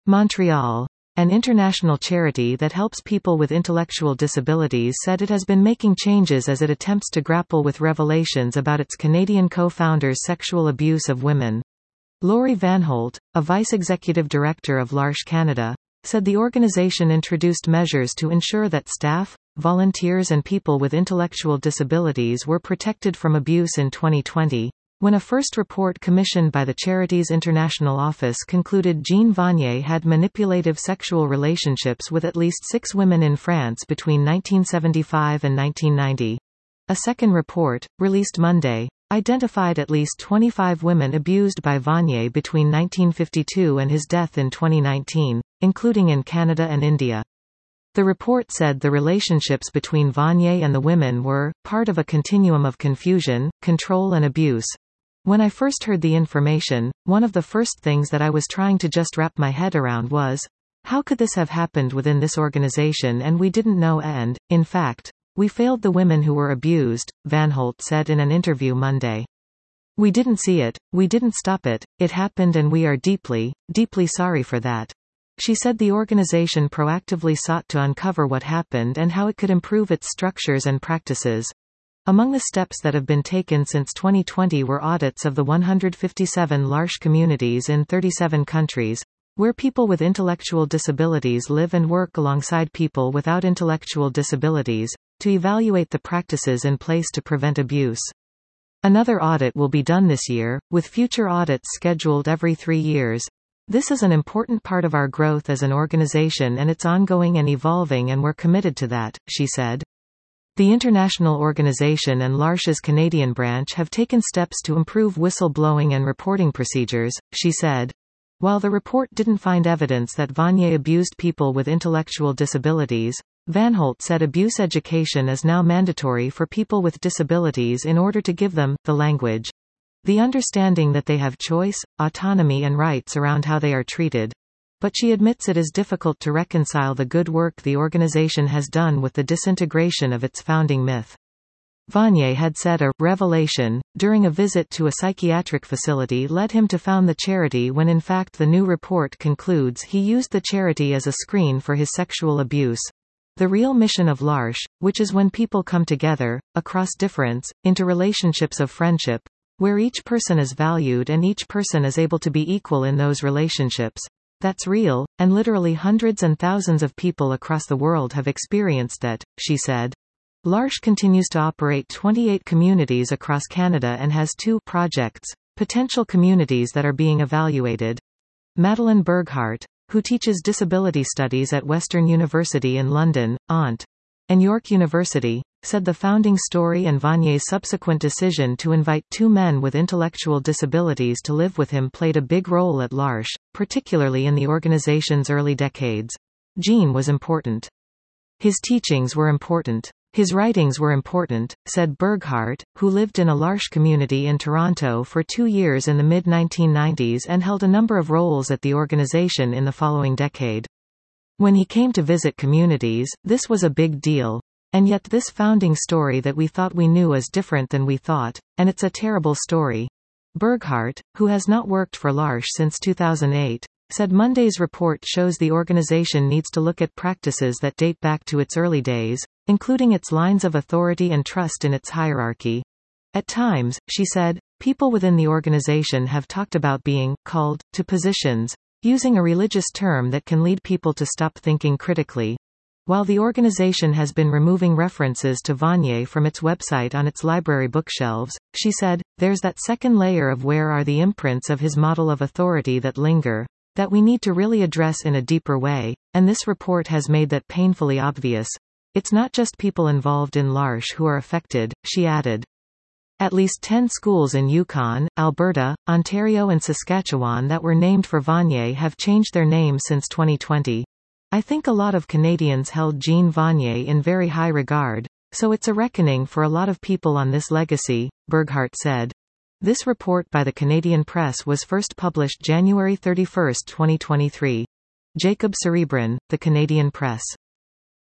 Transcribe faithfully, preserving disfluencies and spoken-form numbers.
Montreal. An international charity that helps people with intellectual disabilities said it has been making changes as it attempts to grapple with revelations about its Canadian co-founder's sexual abuse of women. Laurie Van Holt, a vice-executive director of L'Arche Canada, said the organization introduced measures to ensure that staff, volunteers and people with intellectual disabilities were protected from abuse in twenty twenty, when a first report commissioned by the charity's international office concluded Jean Vanier had manipulative sexual relationships with at least six women in France between nineteen seventy-five and nineteen ninety. A second report, released Monday, identified at least twenty-five women abused by Vanier between nineteen fifty-two and his death in twenty nineteen, including in Canada and India. The report said the relationships between Vanier and the women were part of a continuum of confusion, control and abuse. When I first heard the information, one of the first things that I was trying to just wrap my head around was, how could this have happened within this organization and we didn't know, and, in fact, we failed the women who were abused, Van Holt said in an interview Monday. We didn't see it, we didn't stop it, it happened and we are deeply, deeply sorry for that. She said the organization proactively sought to uncover what happened and how it could improve its structures and practices. Among the steps that have been taken since twenty twenty were audits of the one hundred fifty-seven L'Arche communities in thirty-seven countries, where people with intellectual disabilities live and work alongside people without intellectual disabilities, to evaluate the practices in place to prevent abuse. Another audit will be done this year, with future audits scheduled every three years. This is an important part of our growth as an organization and it's ongoing and evolving and we're committed to that, she said. The international organization and L'Arche's Canadian branch have taken steps to improve whistle-blowing and reporting procedures, she said. While the report didn't find evidence that Vanier abused people with intellectual disabilities, Van Holt said abuse education is now mandatory for people with disabilities in order to give them the language, the understanding that they have choice, autonomy and rights around how they are treated. But she admits it is difficult to reconcile the good work the organization has done with the disintegration of its founding myth. Vanier had said a revelation during a visit to a psychiatric facility led him to found the charity when in fact the new report concludes he used the charity as a screen for his sexual abuse. The real mission of L'Arche, which is when people come together, across difference, into relationships of friendship, where each person is valued and each person is able to be equal in those relationships. That's real, and literally hundreds and thousands of people across the world have experienced that, she said. L'Arche continues to operate twenty-eight communities across Canada and has two projects, potential communities that are being evaluated. Madeleine Berghart, who teaches disability studies at Western University in London, O N T, and York University, said the founding story and Vanier's subsequent decision to invite two men with intellectual disabilities to live with him played a big role at L'Arche, particularly in the organization's early decades. Jean was important. His teachings were important. His writings were important, said Berghart, who lived in a L'Arche community in Toronto for two years in the mid nineteen nineties and held a number of roles at the organization in the following decade. When he came to visit communities, this was a big deal. And yet this founding story that we thought we knew is different than we thought, and it's a terrible story. Berghart, who has not worked for L'Arche since two thousand eight, said Monday's report shows the organization needs to look at practices that date back to its early days, including its lines of authority and trust in its hierarchy. At times, she said, people within the organization have talked about being called to positions, using a religious term that can lead people to stop thinking critically. While the organization has been removing references to Vanier from its website on its library bookshelves, she said, there's that second layer of where are the imprints of his model of authority that linger, that we need to really address in a deeper way, and this report has made that painfully obvious. It's not just people involved in L'Arche who are affected, she added. At least ten schools in Yukon, Alberta, Ontario and Saskatchewan that were named for Vanier have changed their names since twenty twenty. I think a lot of Canadians held Jean Vanier in very high regard, so it's a reckoning for a lot of people on this legacy, Berghart said. This report by the Canadian Press was first published January thirty-first, twenty twenty-three. Jacob Cerebrin, The Canadian Press.